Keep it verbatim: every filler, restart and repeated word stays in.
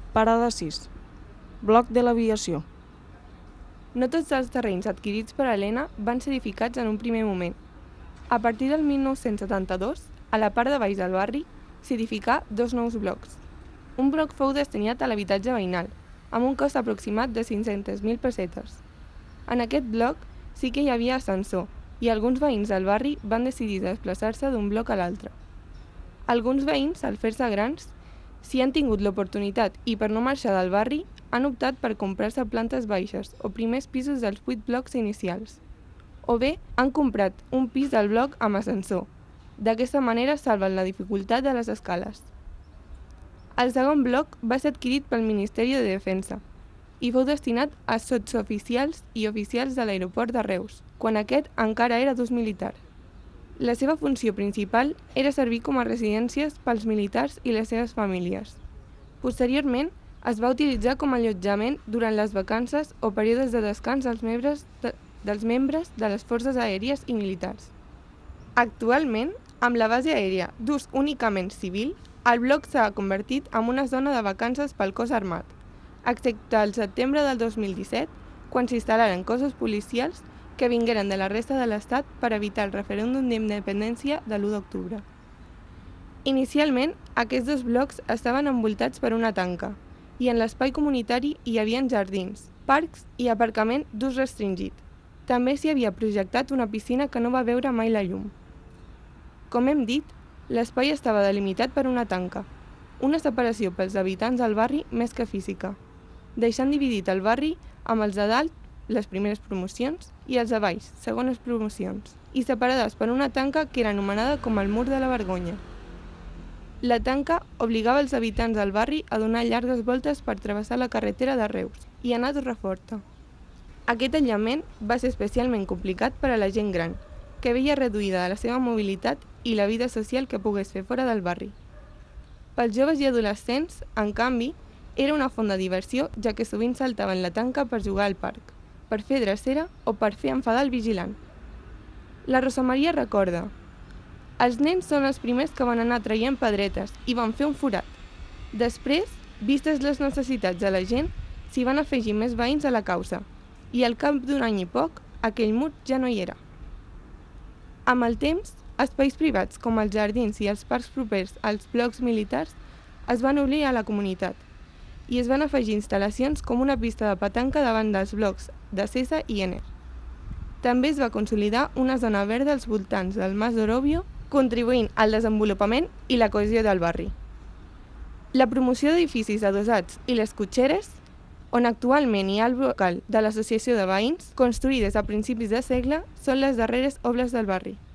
Parada sis. Bloc de l'aviació. No tots els terrenys adquirits per Helena van ser edificats en un primer moment. A partir del mil nou-cents setanta-dos, a la part de baix del barri, s'edificà dos nous blocs. Un bloc fou destinat a l'habitatge veïnal, amb un cost aproximat de cinc-centes mil pessetes. En aquest bloc sí que hi havia ascensor, i alguns veïns del barri van decidir desplaçar-se d'un bloc a l'altre. Alguns veïns, al fer-se grans, si han tingut l'oportunitat i per no marxar del barri, han optat per comprar-se plantes baixes o primers pisos dels vuit blocs inicials. O bé han comprat un pis del bloc amb ascensor. D'aquesta manera salven la dificultat de les escales. El segon bloc va ser adquirit pel Ministeri de Defensa i fou destinat a sotsoficials i oficials de l'aeroport de Reus, quan aquest encara era d'ús militar. La seva funció principal era servir com a residències pels militars i les seves famílies. Posteriorment, es va utilitzar com a allotjament durant les vacances o períodes de descans dels membres de, dels membres de les forces aèries i militars. Actualment, amb la base aèria d'ús únicament civil, el bloc s'ha convertit en una zona de vacances pel cos armat, excepte el setembre del dos mil disset, quan s'instal·laren cossos policials que vingueren de la resta de l'Estat per evitar el referèndum d'independència de l'u d'octubre. Inicialment, aquests dos blocs estaven envoltats per una tanca, i en l'espai comunitari hi havia jardins, parcs i aparcament d'ús restringit. També s'hi havia projectat una piscina que no va veure mai la llum. Com hem dit, l'espai estava delimitat per una tanca, una separació pels habitants del barri més que física, deixant dividit el barri amb els de dalt, les primeres promocions, i els de baix, segones promocions, i separades per una tanca que era anomenada com el Mur de la Vergonya. La tanca obligava els habitants del barri a donar llargues voltes per travessar la carretera de Reus i anar a Torreforta. Aquest aïllament va ser especialment complicat per a la gent gran, que veia reduïda la seva mobilitat i la vida social que pogués fer fora del barri. Pels joves i adolescents, en canvi, era una font de diversió, ja que sovint saltaven la tanca per jugar al parc, per fer drecera o per fer enfadar el vigilant. La Rosa Maria recorda: els nens són els primers que van anar traient pedretes i van fer un forat. Després, vistes les necessitats de la gent, s'hi van afegir més veïns a la causa, i al cap d'un any i poc, aquell mur ja no hi era. Amb el temps, espais privats com els jardins i els parcs propers als blocs militars es van obrir a la comunitat i es van afegir instal·lacions com una pista de petanca davant dels blocs de Cesa i Ener. També es va consolidar una zona verda als voltants del Mas d'Orobio, contribuint al desenvolupament i la cohesió del barri. La promoció d'edificis adossats i les cotxeres, on actualment hi ha el local de l'Associació de Veïns, construïdes a principis de segle, són les darreres obres del barri.